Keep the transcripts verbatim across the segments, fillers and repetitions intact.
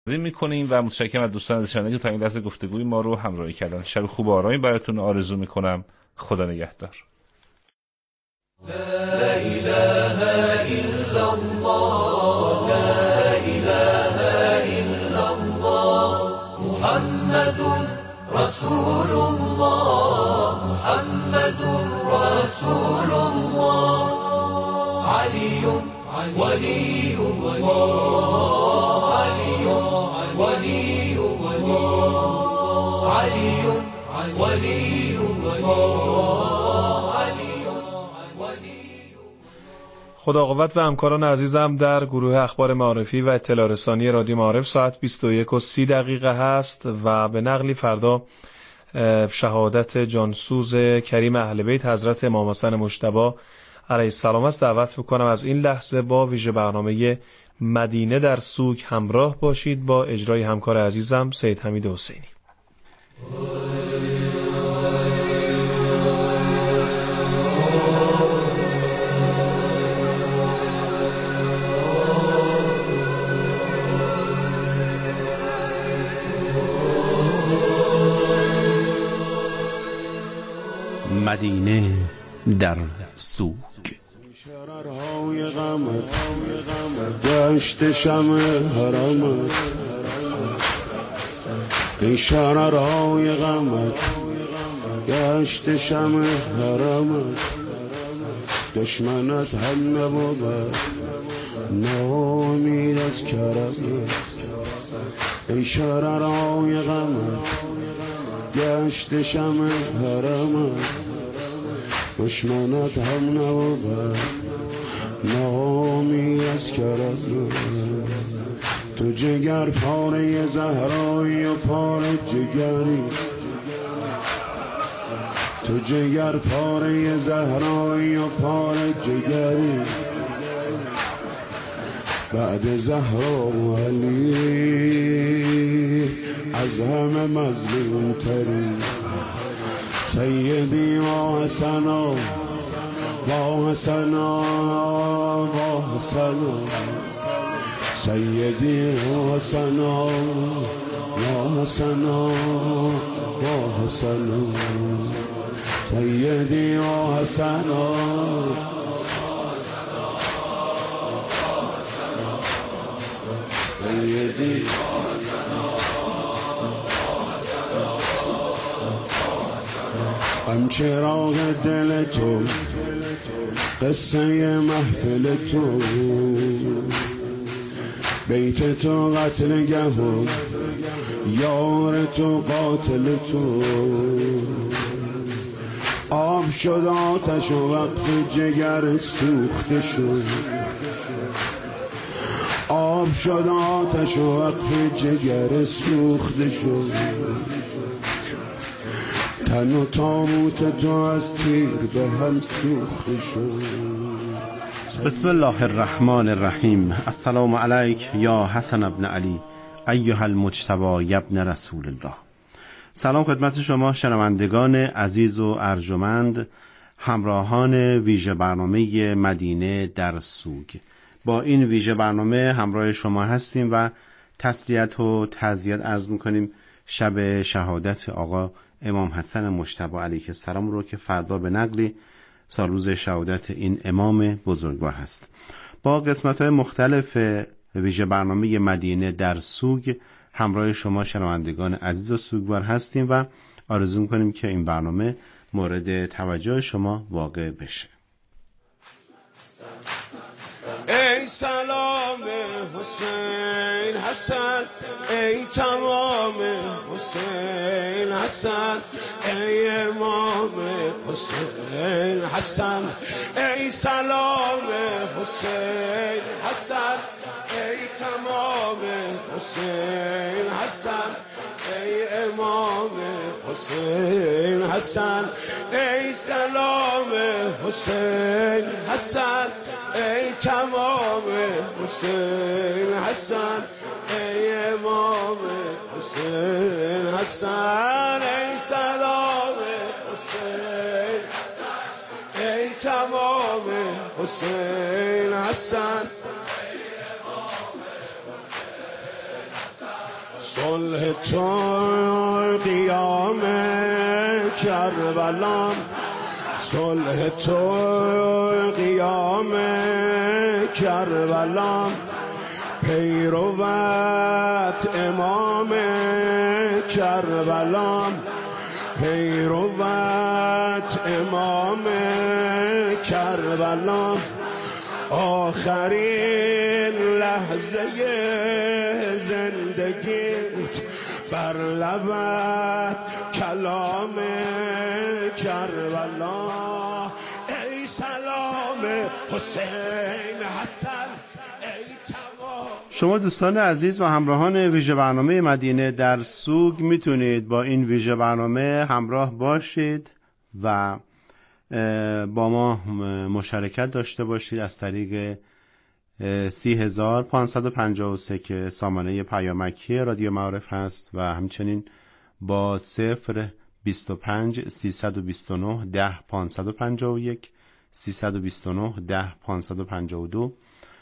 میکنیم و متشکرم از دوستان عزیزشان که تا این لحظه گفتگوی ما رو همراهی کردن. شب خوب و آرامی براتون آرزو میکنم. خدا نگهدار. لا إله إلا الله لا إله إلا الله محمد رسول الله محمد رسول الله علي ولي الله علي ولي الله علي ولي الله. خدا قوت به همکاران عزیزم در گروه اخبار معارفی و اطلاع رسانی رادیو معارف. ساعت بیست و یک و سی دقیقه هست و به نقلی فردا شهادت جانسوز کریم اهل بیت حضرت امام حسن مجتبی علیه السلام است. دعوت میکنم از این لحظه با ویژه برنامه مدینه در سوگ همراه باشید با اجرای همکار عزیزم سید حمید حسینی. مدینه در سوگ. شررهای غمت گشت شمع حرمت، این شررهای غمت گشت شمع حرمت، دشمنت هم نبود ناامید از کرمت، این شررهای غمت گشت شمع حرمت، دشمنت هم نبود نامی از کرمت، تو جگر پاره زهرایی و پاره جگری، تو جگر پاره زهرایی و پاره جگری، بعد زهرا و علی از همه مظلوم تری، سیدی و حسنا و حسنا و حسنا، سیدی و حسنا و حسنا و حسنا، سیدی و حسنا سیدی هم چراغ دل تو قصه محفل تو، بیت تو قتل گهو یار تو قاتل تو، آب شد آتش و وقف جگر سوخته شد، آب شد آتش و وقف جگر سوخته شد، تن و تابوت تو از تیر به هم سوخته شد. بسم الله الرحمن الرحیم. السلام علیک یا حسن ابن علی ایها المجتبی ابن رسول الله. سلام خدمت شما شنوندگان عزیز و ارجمند، همراهان ویژه برنامه مدینه در سوگ. با این ویژه برنامه همراه شما هستیم و تسلیت و تعزیت عرض میکنیم شب شهادت آقا امام حسن مجتبی علیه السلام رو که فردا به نقلی سالروز شهادت این امام بزرگوار هست. با قسمت‌های مختلف ویژه برنامه مدینه در سوگ همراه شما شنوندگان عزیز و سوگوار هستیم و آرزو می‌کنیم که این برنامه مورد توجه شما واقع بشه. ای سلام حسین حسن، ای تمام حسین حسن، ای امام حسین حسن، ای سلام حسین حسن، ای تمام حسین حسن، ای امام حسین حسن، ای سلام حسین حسن، ای تمام حسین حسن، ای امام حسین حسن، ای سلام حسین حسن، ای تمام حسین حسن، صلح تو قیام کربلام، صلح تو قیام کربلام، پیروت امام کربلام، پیروت امام کربلام، آخرین لحظه زندگیت بر لبت کلام کربلا، ای سلام حسین حسن ای تمام. شما دوستان عزیز و همراهان ویژه برنامه مدینه در سوگ میتونید با این ویژه برنامه همراه باشید و با ما مشارکت داشته باشید از طریق سی هزار پانصد و پنجاه و سه که سامانه پیامکی رادیو معارف هست و همچنین با صفر بیست و پنج سیصد و بیست و نه ده پانصد و پنجاه و یک سیصد و بیست و نه ده پانصد و پنجاه و دو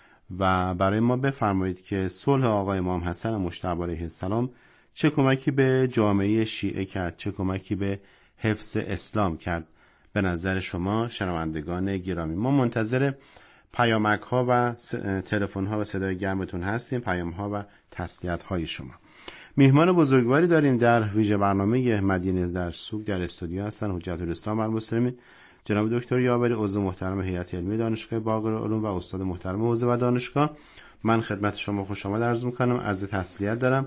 و برای ما بفرمایید که صلح آقای امام حسن مجتبی علیه السلام چه کمکی به جامعه شیعه کرد، چه کمکی به حفظ اسلام کرد به نظر شما شنوندگان گرامی. ما منتظر پیامک ها و تلفن ها و صدای گرمتون هستیم، پیام ها و تسلیت های شما. میهمان بزرگواری داریم در ویژه برنامه مدینه در سوگ در استودیو هستن حجت الاسلام المسلمین جناب دکتر یاوری، عضو محترم هیئت علمی دانشگاه باقرالعلوم و استاد محترم حوزه و دانشگاه. من خدمت شما خوش آمد عرض میکنم، عرض تسلیت دارم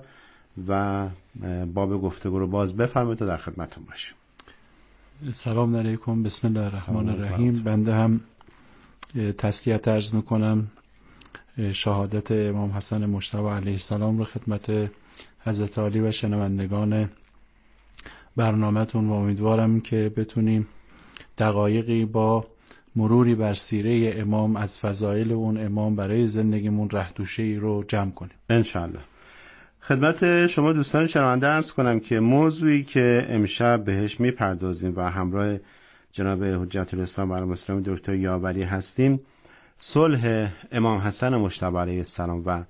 و باب گفتگو رو باز بفرمایید تا در خدمتتون باشیم. سلام علیکم، بسم الله الرحمن الرحیم. بنده هم تسلیت عرض میکنم شهادت امام حسن مجتبی علیه السلام رو خدمت حضرت عالی و شنوندگان برنامه‌تون و امیدوارم که بتونیم دقایقی با مروری بر سیره امام از فضایل اون امام برای زندگیمون رهدوشه‌ای رو جمع کنیم انشالله. خدمت شما دوستان شنونده عرض کنم که موضوعی که امشب بهش میپردازیم و همراه جناب حجت الاسلام المسلمین دکتر یاوری هستیم، صلح امام حسن مجتبی علیه السلام و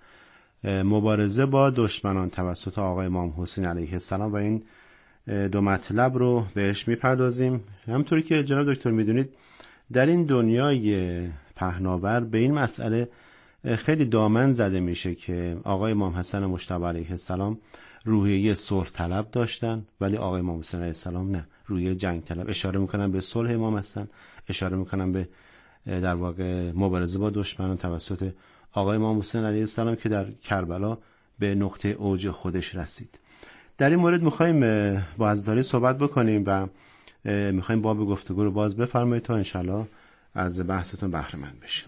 مبارزه با دشمنان توسط آقای امام حسین علیه السلام و این دو مطلب رو بهش میپردازیم. همونطوری که جناب دکتر میدونید در این دنیای پهناور به این مسئله خیلی دامن زده میشه که آقای امام حسن مجتبی علیه السلام روحیه صلح طلب داشتن ولی آقای امام حسین علیه السلام نه، روحیه جنگ طلب. اشاره میکنن به صلح امام حسن، اشاره میکنن به در واقع مبارزه با دشمنان توسط آقای امام حسین علیه السلام که در کربلا به نقطه اوج خودش رسید. در این مورد میخوایم با حضرت علی صحبت بکنیم و میخوایم باب گفتگو رو باز بفرمایید تا انشالله از بحثتون بهره مند بشیم.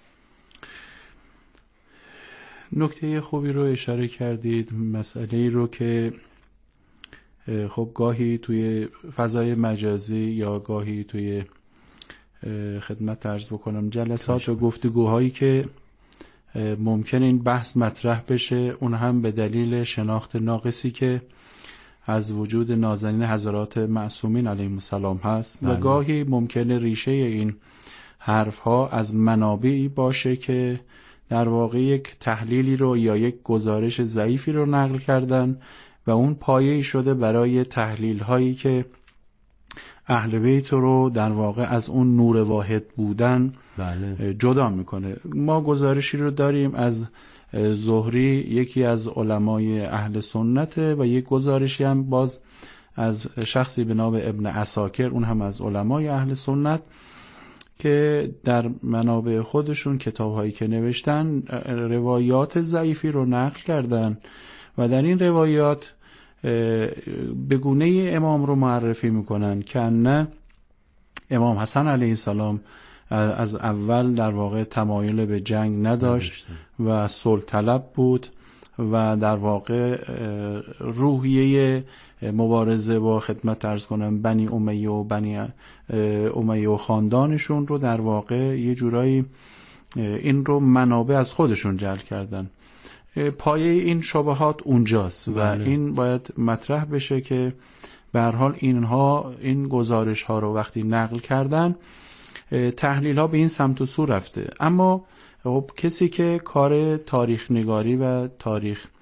نکته خوبی رو اشاره کردید، مسئله رو که خب گاهی توی فضای مجازی یا گاهی توی خدمت عرض بکنم جلسات و گفتگوهایی که ممکن این بحث مطرح بشه، اون هم به دلیل شناخت ناقصی که از وجود نازنین حضرات معصومین علیهم السلام هست بله. و گاهی ممکنه ریشه این حرف ها از منابعی باشه که در واقع یک تحلیلی رو یا یک گزارش ضعیفی رو نقل کردن و اون پایه‌ای شده برای تحلیل هایی که اهل بیت رو در واقع از اون نور واحد بودن بله. جدا میکنه. ما گزارشی رو داریم از زهری، یکی از علمای اهل سنت، و یک گزارشی هم باز از شخصی به نام ابن عساکر، اون هم از علمای اهل سنت، که در منابع خودشون کتاب‌هایی که نوشتن روایات ضعیفی رو نقل کردن و در این روایات به گونه امام رو معرفی میکنن که نه امام حسن علیه السلام از اول در واقع تمایل به جنگ نداشت و صلح طلب بود و در واقع روحیه مبارزه با خدمت عرض کنم بنی امیه و بنی امیه و خاندانشون رو در واقع یه جورایی این رو منابع از خودشون جعل کردن. پایه این شبهات اونجاست و بله. این باید مطرح بشه که به هر حال اینها این گزارش ها رو وقتی نقل کردن تحلیل ها به این سمت و سو رفته. اما خب کسی که کار تاریخ نگاری و تاریخ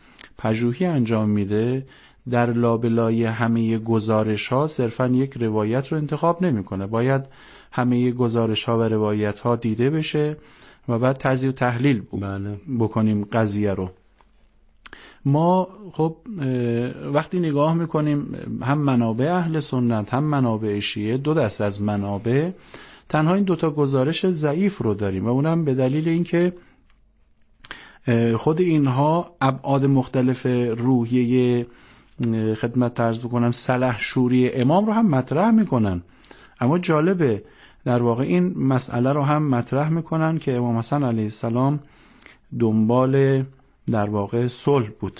پژوهی انجام میده در لابلای همه گزارش ها صرفا یک روایت رو انتخاب نمیکنه. باید همه گزارش ها و روایت ها دیده بشه و بعد تجزیه و تحلیل بله. بکنیم قضیه رو. ما خب وقتی نگاه میکنیم هم منابع اهل سنت هم منابع شیعه، دو دست از منابع، تنها این دوتا گزارش ضعیف رو داریم و اونم به دلیل اینکه خود اینها ابعاد مختلف روحیه خدمت عرض بکنم سلحشوری امام رو هم مطرح میکنن. اما جالبه در واقع این مسئله رو هم مطرح میکنن که امام حسن علیه السلام دنبال در واقع صلح بود.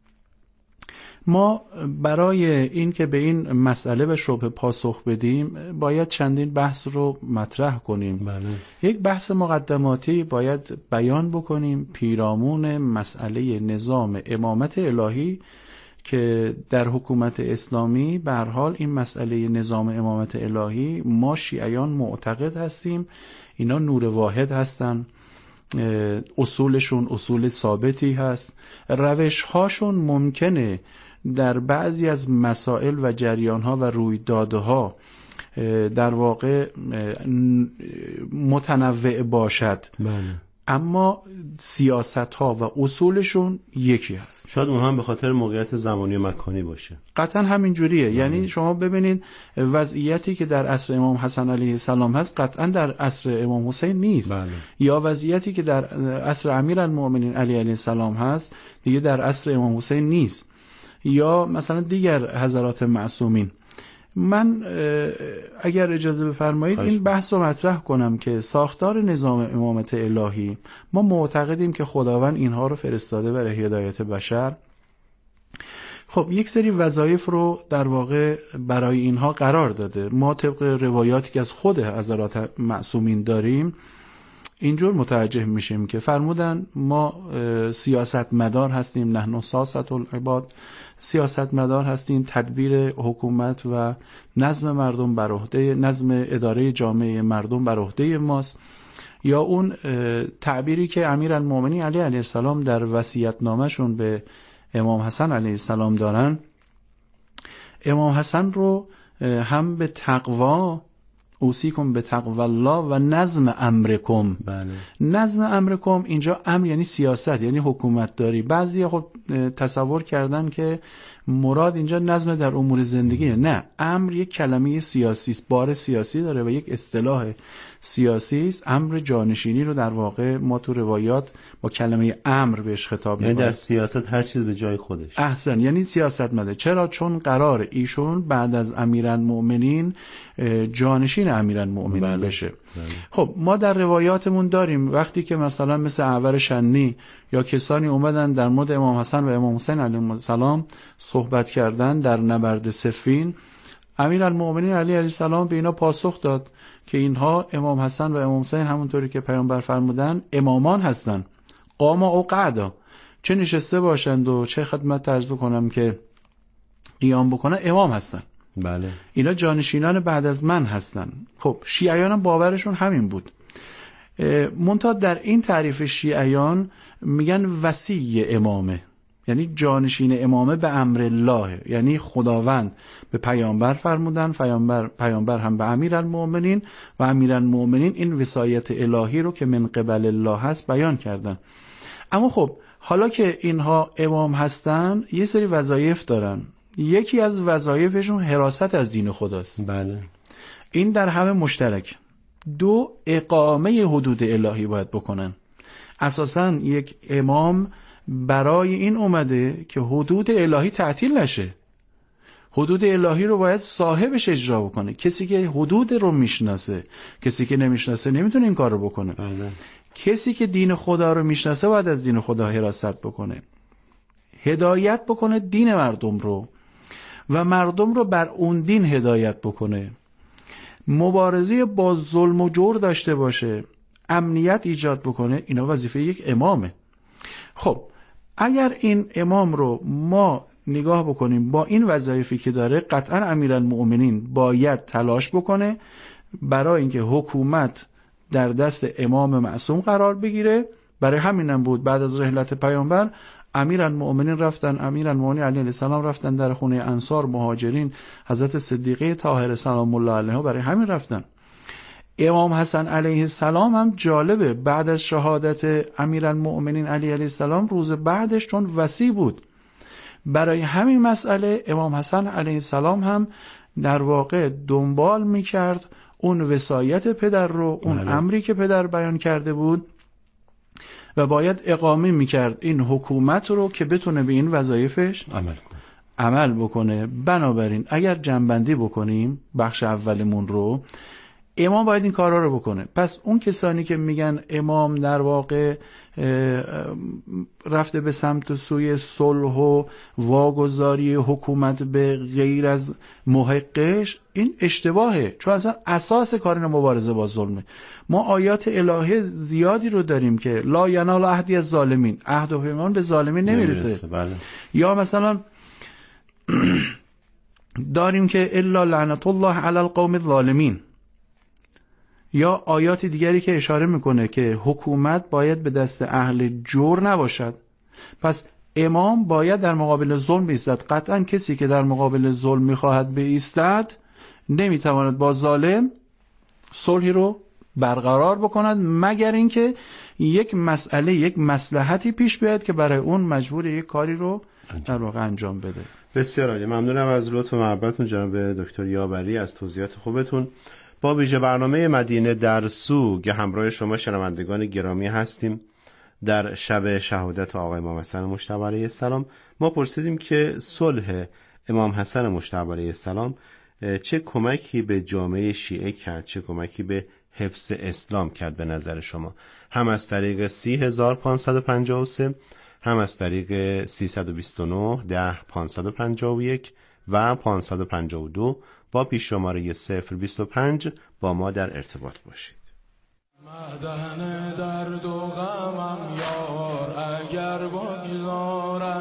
ما برای این که به این مسئله به شبهه پاسخ بدیم باید چندین بحث رو مطرح کنیم. بله. یک بحث مقدماتی باید بیان بکنیم پیرامون مسئله نظام امامت الهی که در حکومت اسلامی به هر حال این مسئله نظام امامت الهی ما شیعیان معتقد هستیم اینا نور واحد هستن، اصولشون اصول ثابتی هست، روش هاشون ممکنه در بعضی از مسائل و جریان ها و رویدادها در واقع متنوع باشد. بله. اما سیاست ها و اصولشون یکی هست. شاید اونها هم به خاطر موقعیت زمانی و مکانی باشه. قطعا همین جوریه. یعنی شما ببینید وضعیتی که در عصر امام حسن علیه السلام هست قطعا در عصر امام حسین نیست. بله. یا وضعیتی که در عصر امیرالمؤمنین علی علیه السلام هست دیگه در عصر امام حسین نیست. یا مثلا دیگر حضرات معصومین. من اگر اجازه بفرمایید این بحث رو مطرح کنم که ساختار نظام امامت الهی ما معتقدیم که خداوند اینها رو فرستاده برای هدایت بشر. خب یک سری وظایف رو در واقع برای اینها قرار داده. ما طبق روایاتی که از خود حضرات معصومین داریم اینجور متوجه میشیم که فرمودن ما سیاست مدار هستیم، نحن ساسة العباد، سیاست مدار هستیم، تدبیر حکومت و نظم مردم بر عهده، نظم اداره جامعه مردم بر عهده ماست. یا اون تعبیری که امیرالمؤمنین علی علیه السلام در وصیت‌نامه‌شون به امام حسن علیه السلام دارن، امام حسن رو هم به تقوا اوصیکم به تقوی الله و نظم امرکم. بله. نظم امرکم اینجا امر یعنی سیاست، یعنی حکومت داری. بعضی خب تصور کردن که مراد اینجا نظم در امور زندگی. نه، امر یک کلمه سیاسی است، بار سیاسی داره و یک اصطلاح سیاسی است. امر جانشینی رو در واقع ما تو روایات با کلمه امر بهش خطاب می‌کنیم. یعنی در سیاست هر چیز به جای خودش. احسن، یعنی سیاست مده. چرا؟ چون قرار ایشون بعد از امیرالمؤمنین جانشین امیرالمؤمنین بله. بشه. بله. خب ما در روایاتمون داریم وقتی که مثلا مثل اعور شنی یا کسانی اومدن در مورد امام حسن و امام حسین علیهم السلام صحبت کردن در نبرد صفین، امیرالمؤمنین علی علیه السلام به اینا پاسخ داد که اینها امام حسن و امام حسین همونطوری که پیامبر فرمودن امامان هستن، قاما او قعدا، چه نشسته باشند و چه خدمت عرض کنم که قیام بکنن امام هستن. بله. اینا جانشینان بعد از من هستن. خب شیعیان هم باورشون همین بود. منتها در این تعریف شیعیان میگن وصی امامه، یعنی جانشین امامه به امر الله، یعنی خداوند به پیامبر فرمودن، پیامبر پیامبر هم به امیرالمؤمنین و امیرالمؤمنین این وصایت الهی رو که من قبل الله هست بیان کردن. اما خب حالا که اینها امام هستن یه سری وظایف دارن. یکی از وظایفشون حراست از دین خداست. بله. این در همه مشترک. دو، اقامه حدود الهی باید بکنن. اساساً یک امام برای این اومده که حدود الهی تعطیل نشه. حدود الهی رو باید صاحبش اجرا بکنه. کسی که حدود رو میشناسه، کسی که نمیشناسه نمیتونه این کار رو بکنه. بله. کسی که دین خدا رو میشناسه باید از دین خدا حراست بکنه، هدایت بکنه دین مردم رو و مردم رو بر اون دین هدایت بکنه، مبارزه با ظلم و جور داشته باشه، امنیت ایجاد بکنه. اینا وظیفه یک امامه. خب اگر این امام رو ما نگاه بکنیم با این وظایفی که داره، قطعا امیرالمؤمنین باید تلاش بکنه برای اینکه حکومت در دست امام معصوم قرار بگیره. برای همینم بود بعد از رحلت پیامبر امیرالمؤمنین رفتن، امیرالمؤمنین علی علیه السلام رفتن در خونه انصار، مهاجرین، حضرت صدیقه طاهره سلام الله علیها برای همین رفتن. امام حسن علیه السلام هم جالبه، بعد از شهادت امیرالمؤمنین علی علیه السلام روز بعدش چون وصی بود، برای همین مسئله امام حسن علیه السلام هم در واقع دنبال میکرد اون وصایت پدر رو، اون بله. امری که پدر بیان کرده بود و باید اقامه میکرد این حکومت رو که بتونه به این وظایفش عمل عمل بکنه. بنابراین اگر جنبندی بکنیم بخش اولمون رو، امام باید این کارا رو بکنه. پس اون کسانی که میگن امام در واقع رفته به سمت سوی صلح و واگذاری حکومت به غیر از محقش، این اشتباهه، چون اصلا اساس کار مبارزه با ظلمه. ما آیات الهی زیادی رو داریم که لا ینال عهدی از ظالمین، عهد و پیمان به ظالمین نمیرسه. بله. یا مثلا داریم که الا لعنت الله علی القوم الظالمین، یا آیات دیگری که اشاره میکنه که حکومت باید به دست اهل جور نباشد. پس امام باید در مقابل ظلم بایستد. قطعا کسی که در مقابل ظلم میخواهد بایستد نمیتواند با ظالم صلحی رو برقرار بکند، مگر اینکه یک مسئله، یک مصلحتی پیش بیاد که برای اون مجبور یک کاری رو در واقع انجام بده. بسیار عالی، ممنونم از لطف و محبتتون جناب دکتر یاوری، از توضیحات خوبتون. با ویژه برنامه مدینه در سوگ همراه شما شنوندگان گرامی هستیم. در شب شهادت آقای امام حسن مجتبی علیه السلام ما پرسیدیم که صلح امام حسن مجتبی علیه السلام چه کمکی به جامعه شیعه کرد، چه کمکی به حفظ اسلام کرد به نظر شما، هم از طریق سی هزار پانصد و پنجاه و سه، هم از طریق سیصد و بیست و نه ده پانصد و پنجاه و یک و پانصد و پنجاه و دو با پیش شماره صفر بیست و پنج با ما در ارتباط باشید. مدن درد و غمم یار اگر بگذارد،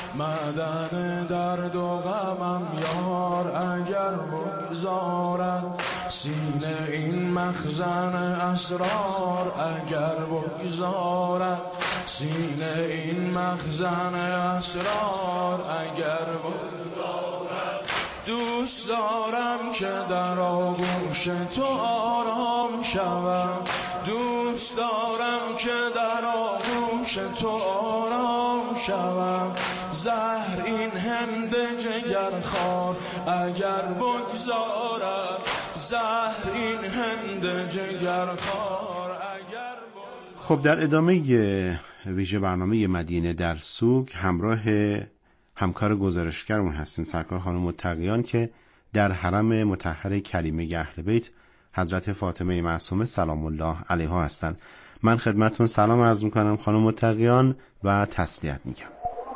مدن درد و غمم یار اگر بگذارد، سینه این مخزن اسرار اگر بگذارد، سینه این مخزن اسرار اگر بگذارد، دوست دارم که در آغوش تو آرام شوم، دوست دارم که در آغوش تو آرام شوم، زهر این هند جگرخوار اگر بگذارد، زهر این هند جگرخوار اگر بگذارد. خب در ادامه ویژه برنامه مدینه در سوگ همراه همکار گزارشگرمون هستیم سرکار خانم متقیان که در حرم مطهر کلیمه اهل بیت حضرت فاطمه معصومه سلام الله علیها هستند. من خدمتتون سلام عرض میکنم خانم متقیان و تسلیت میگم.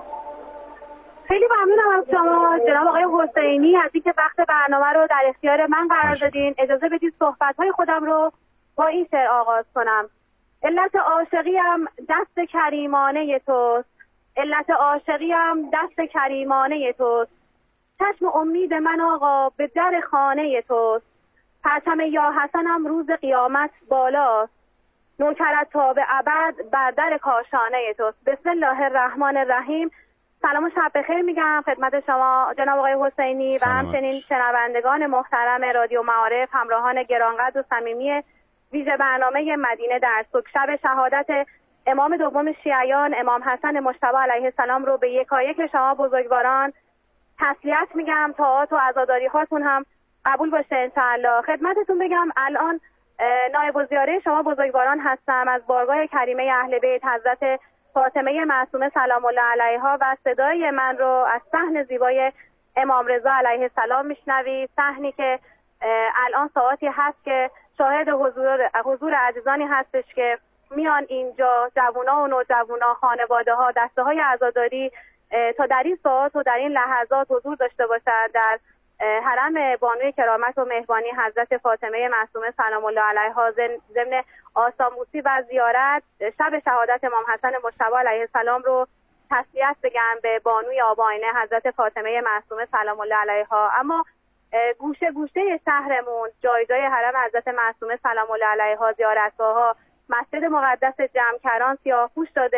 خیلی ممنونم از شما جناب آقای حسینی از اینکه وقت برنامه رو در اختیار من قرار دادین. اجازه بدید صحبت‌های خودم رو با این شعر آغاز کنم. علت عاشقیم دست کریمانه توست، علت عاشقیم دست کریمانه توست، چشم امید من آقا به در خانه توست، پرچم یا حسنم روز قیامت بالاست، نوکرت تا به ابد بر در کاشانه توست. بسم الله الرحمن الرحیم. سلام و شب بخیر میگم خدمت شما جناب آقای حسینی و همچنین شنوندگان محترم رادیو معارف، همراهان گرانقدر و صمیمی ویژه برنامه مدینه در سوگ. شب شهادت امام دوم شیعیان امام حسن مجتبی علیه السلام رو به یکایک شما بزرگواران تسلیت میگم، طاعات و عزاداری هاتون هم قبول باشه انشاءالله. خدمتتون بگم الان نایب الزیاره شما بزرگواران هستم، از بارگاه کریمه اهل بیت حضرت فاطمه معصومه سلام الله علیها و صدای من رو از صحن زیبای امام رضا علیه السلام میشنوید، صحنی که الان ساعتی هست که شاهد حضور حضور عزیزانی هستش که میان اینجا، جوونا و نوجوانا، خانواده ها، دسته های عزاداری تا در این ساعت و در این لحظات حضور داشته باشند در حرم بانوی کرامت و مهربانی حضرت فاطمه معصومه سلام الله علیها ضمن آساموسی و زیارت شب شهادت امام حسن مجتبی علیه السلام رو تسلیت بگم به بانوی آباینه حضرت فاطمه معصومه سلام الله علیها. اما گوشه گوشه شهرمون، جای جای حرم حضرت معصومه سلام الله علیها، زیارتگاه‌ها، مسجد مقدس جمکران سیاه‌پوش شده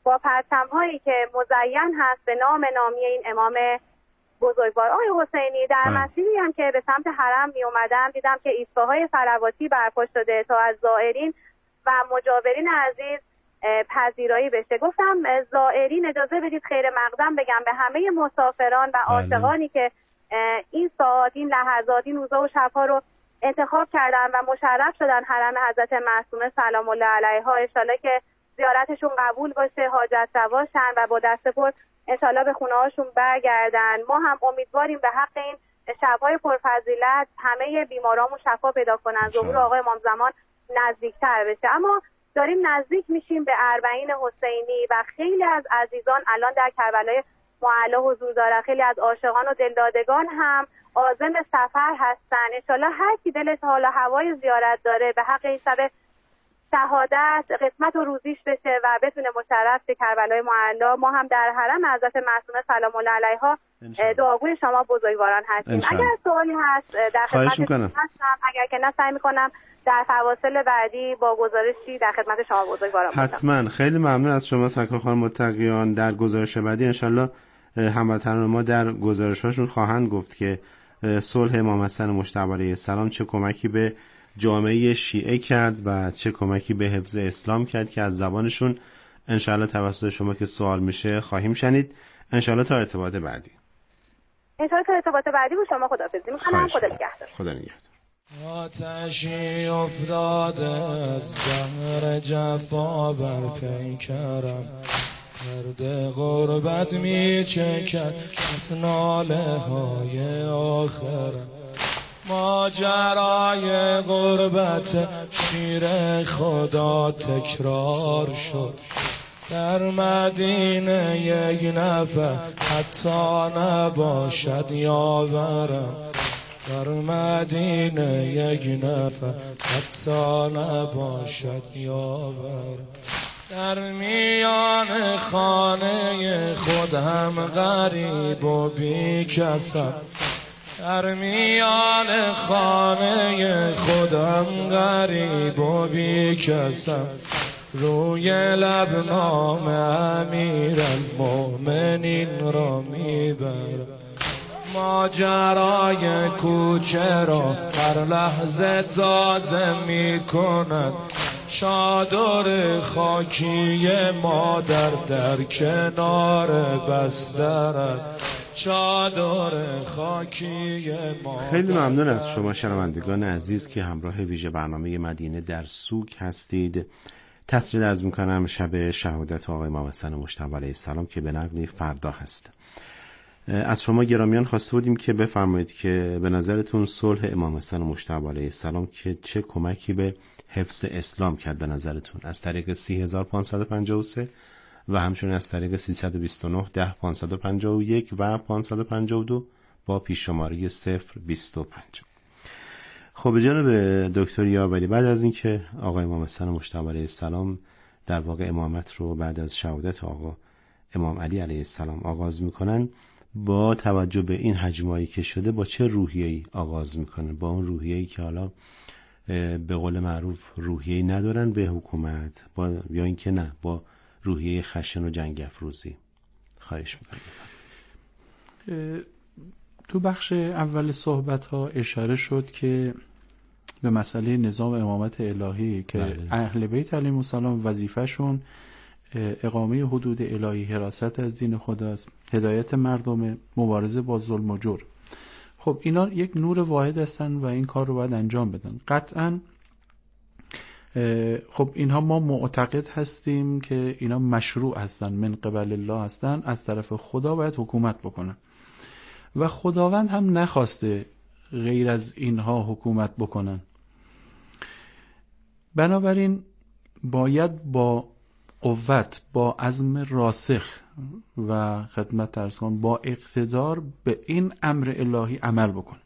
با پرچم‌هایی که مزین هست به نام نامی این امام بزرگوار. آقای حسینی، در مسیری هم که به سمت حرم می اومدم دیدم که ایستگاه‌های صلواتی برپا شده تا از زائرین و مجاورین عزیز پذیرایی بشه. گفتم زائرین اجازه بدید خیر مقدم بگم به همه مسافران و عاشقانی که این ساعات، این لحظات، این روزا و شب‌ها رو انتخاب کردن و مشرف شدن حرم حضرت معصومه سلام الله علیها. ان شاءالله که زیارتشون قبول باشه، حاجت رواشن و با دست پر ان شاءالله به خونه هاشون برگردن. ما هم امیدواریم به حق این شب‌های پرفضیلت همه بیمارامون شفا پیدا کنن، ظهور آقای امام زمان نزدیکتر بشه. اما داریم نزدیک میشیم به اربعین حسینی و خیلی از عزیزان الان در کربلای معلا حضور دارن، خیلی از عاشقان و دلدادگان هم عازم سفر هستن. ان شاءالله هر کی دلش حال و هوای زیارت داره به حق این شب شهادت قسمت و روزیش بشه و بتونه مشرف شه کربلای معلا. ما هم در حرم حضرت معصومه سلام الله علیها دعاگوی شما بزرگواران هستیم. اگر سوالی هست در خدمت هستم، اگر که نه سعی میکنم در فواصل بعدی با گزارشی در خدمت شما بزرگواران باشم. حتما. خیلی ممنون از شما سرکار خانم متقیان. در گزارش بعدی انشالله هموطنان ما در گزارش‌هاشون خواهند گفت که صلح امام حسن مجتبی علیه السلام چه کمکی به جامعه شیعه کرد و چه کمکی به حفظ اسلام کرد که از زبانشون انشالله توسط شما که سوال میشه خواهیم شنید. انشالله تا ارتباط بعدی. انشالله تا ارتباط بعدی با شما خداحافظی میکنم. خدا نگهدار. خدا نگهدار. آتشی افتاده از زهر جفا بر پیکرم، درد غربت می چکد از ناله های آخرم. ماجرای غربت شیر خدا تکرار شد، در مدینه یک نفر حتی نباشد یاورم. در مدینه یک نفر حتی نباشد یاورم. در میان خانه خود هم غریب و بی کسم، در میان خانه خود هم غریب و بی کسم. روی لب نام امیر المؤمنین را میبرم. ماجرای کوچه را هر لحظه تازه میکند، چادر خاکی مادر در کنار بسترت، چادر خاکی مادر. خیلی ممنون از شما شنوندگان عزیز که همراه ویژه برنامه مدینه در سوگ هستید. تسلیت عرض میکنم شب شهادت آقای امام حسن مجتبی علیه السلام که به نقل فردا هست. از شما گرامیان خواسته بودیم که بفرمایید که به نظرتون صلح امام حسن مجتبی علیه السلام که چه کمکی به حفظ اسلام کرد به نظرتون، از طریق سی هزار و پانصد و پنجاه و سه و همچنین از طریق سیصد و بیست و نه ده پانصد و پنجاه و یک و پانصد و پنجاه و دو با پیش شماره صفر بیست و پنج. خب جناب دکتر یاوری، بعد از اینکه آقای امام حسن مجتبی علیه السلام در واقع امامت رو بعد از شهادت آقا امام علی علیه السلام آغاز میکنن، با توجه به این حجمایی که شده با چه روحیه‌ای آغاز میکنه؟ با اون روحیه‌ای که حالا به قول معروف روحیه‌ای ندارن به حکومت، با یا اینکه نه با روحیه خشن و جنگ افروزی؟ خواهش میکنم. تو بخش اول صحبت ها اشاره شد که به مسئله نظام امامت الهی که بله. اهل بیت علیهم السلام وظیفه‌شون اقامه حدود الهی، حراست از دین خداست، هدایت مردم، مبارزه با ظلم و جور. خب اینا یک نور واحد هستن و این کار رو باید انجام بدن. قطعاً خب اینها ما معتقد هستیم که اینا مشروع هستن، من قبل الله هستن، از طرف خدا باید حکومت بکنن و خداوند هم نخواسته غیر از اینها حکومت بکنن. بنابراین باید با قوت، با عزم راسخ و خدمت ترس کن با اقتدار به این امر الهی عمل بکن.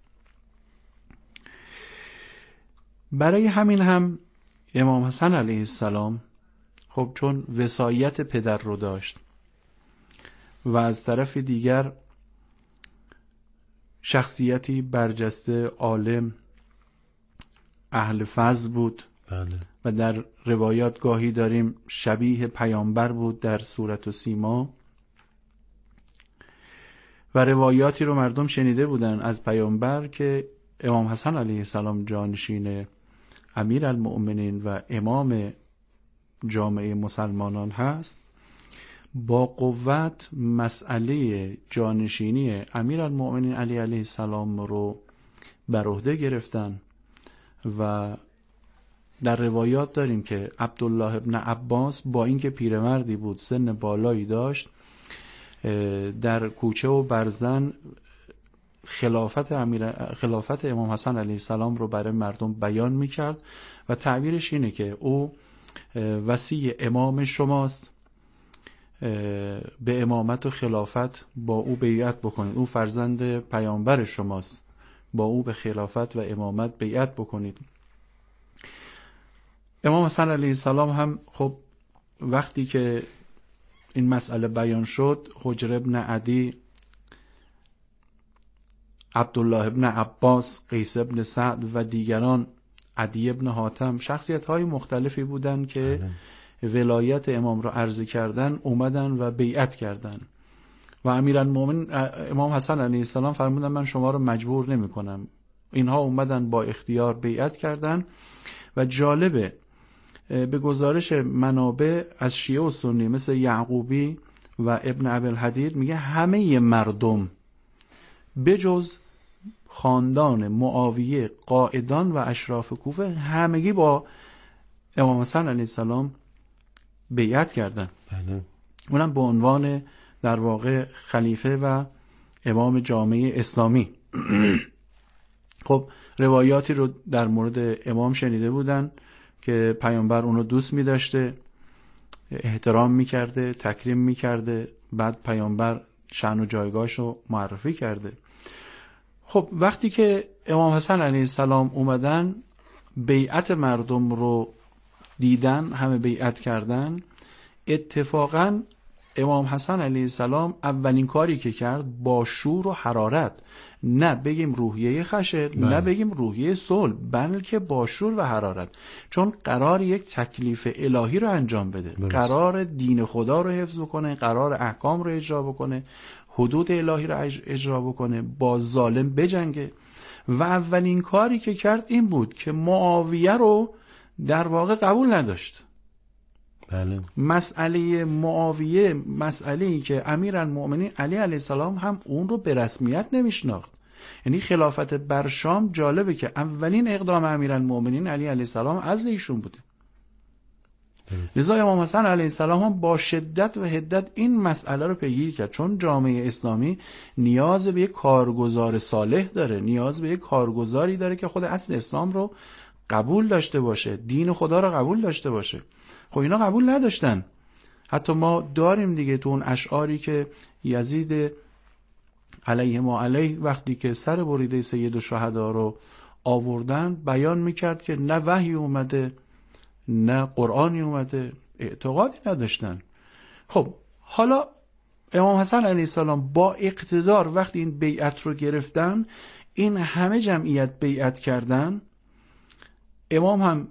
برای همین هم امام حسن علیه السلام خب چون وصایت پدر رو داشت و از طرف دیگر شخصیتی برجسته، عالم، اهل فضل بود بله. و در روایات گاهی داریم شبیه پیامبر بود در صورت و سیما، و روایاتی رو مردم شنیده بودن از پیامبر که امام حسن علیه السلام جانشین امیر المؤمنین و امام جامعه مسلمانان هست. با قوت مسئله جانشینی امیر المؤمنین علی علیه السلام رو بر عهده گرفتن و در روایات داریم که عبدالله ابن عباس با اینکه پیرمردی بود، سن بالایی داشت، در کوچه و برزن خلافت امیر خلافت امام حسن علیه السلام رو برای مردم بیان میکرد و تعبیرش اینه که او وصی امام شماست، به امامت و خلافت با او بیعت بکنید، او فرزند پیامبر شماست، با او به خلافت و امامت بیعت بکنید. امام حسن علیه السلام هم خب وقتی که این مسئله بیان شد، حجر ابن عدی، عبدالله ابن عباس، قیس ابن سعد و دیگران، عدی ابن حاتم، شخصیت های مختلفی بودن که ولایت امام را عرضه کردن، اومدن و بیعت کردن و امیرالمومنین امام حسن علیه السلام فرمودن من شما رو مجبور نمی کنم. اینها اومدن با اختیار بیعت کردن و جالبه به گزارش منابع از شیعه و سنی مثل یعقوبی و ابن ابوالحدید میگه همه مردم بجز خاندان معاویه، قائدان و اشراف کوفه همگی با امام حسن علیه السلام بیعت کردن. بله. اونم به عنوان در واقع خلیفه و امام جامعه اسلامی. خب روایاتی رو در مورد امام شنیده بودن که پیامبر اونو دوست می داشته، احترام می کرده، تکریم می کرده، بعد پیامبر شأن و جایگاهش رو معرفی کرده. خب وقتی که امام حسن علیه السلام اومدن بیعت مردم رو دیدن، همه بیعت کردن، اتفاقا امام حسن علیه السلام اولین کاری که کرد با شور و حرارت، نه بگیم روحیه خشن، نه بگیم روحیه صلح، بلکه با شور و حرارت، چون قرار یک تکلیف الهی رو انجام بده، برست. قرار دین خدا رو حفظ بکنه، قرار احکام رو اجرا بکنه، حدود الهی رو اجرا بکنه، با ظالم بجنگه. و اولین کاری که کرد این بود که معاویه رو در واقع قبول نداشت. بله. مسئله معاویه مسئله‌ای که امیرالمؤمنین علی علیه السلام هم اون رو به رسمیت نمیشناخت. یعنی خلافت بر شام، جالبه که اولین اقدام امیرالمؤمنین علی علیه السلام از ایشون بوده. لذا امام حسن علیه السلام هم با شدت و حدت این مسئله رو پیگیری کرد، چون جامعه اسلامی نیاز به یک کارگزار صالح داره، نیاز به یک کارگزاری داره که خود اصل اسلام رو قبول داشته باشه، دین خدا رو قبول داشته باشه. خب اینا قبول نداشتن. حتی ما داریم دیگه تو اون اشعاری که یزید علیه ما علیه وقتی که سر بریده سید الشهدا رو آوردن بیان میکرد که نه وحی اومده نه قرآنی اومده، اعتقادی نداشتن. خب حالا امام حسن علیه السلام با اقتدار وقتی این بیعت رو گرفتن، این همه جمعیت بیعت کردن، امام هم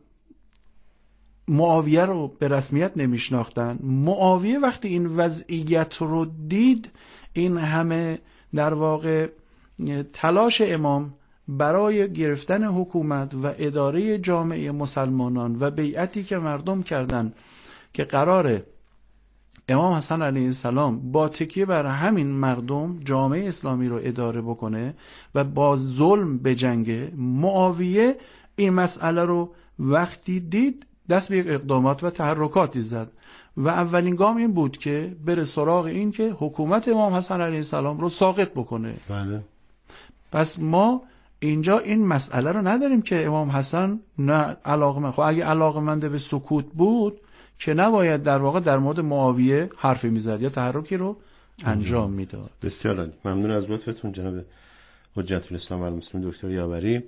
معاویه رو به رسمیت نمیشناختن. معاویه وقتی این وضعیت رو دید، این همه در واقع تلاش امام برای گرفتن حکومت و اداره جامعه مسلمانان و بیعتی که مردم کردن که قراره امام حسن علیه السلام با تکیه بر همین مردم جامعه اسلامی رو اداره بکنه و با ظلم بجنگه، معاویه این مسئله رو وقتی دید دست به یک اقدامات و تحرکاتی زد و اولین گام این بود که بره سراغ این که حکومت امام حسن علیه السلام رو ساقط بکنه. بله. پس ما اینجا این مسئله رو نداریم که امام حسن نه علاقمند، خب اگه علاقمند به سکوت بود که نباید در واقع در مورد معاویه حرفی میزد یا تحرکی رو انجام میداد. بسیار عالی، ممنون از لطفتون جناب حجت الاسلام و المسلمین دکتر یاوری.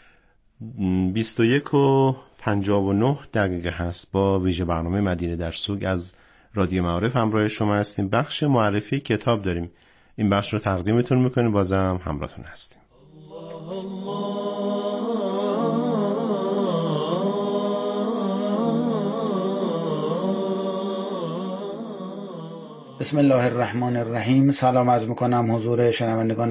بیست و یک و پنجاه و نه دقیقه هست. با ویژه برنامه مدینه در سوگ از رادیو معارف همراه شما هستیم. بخش معرفی کتاب داریم، این بخش رو تقدیمتون میکنیم، بازم همراهتون هستیم. الله الله بسم الله الرحمن الرحیم. سلام عرض میکنم حضور شنوندگان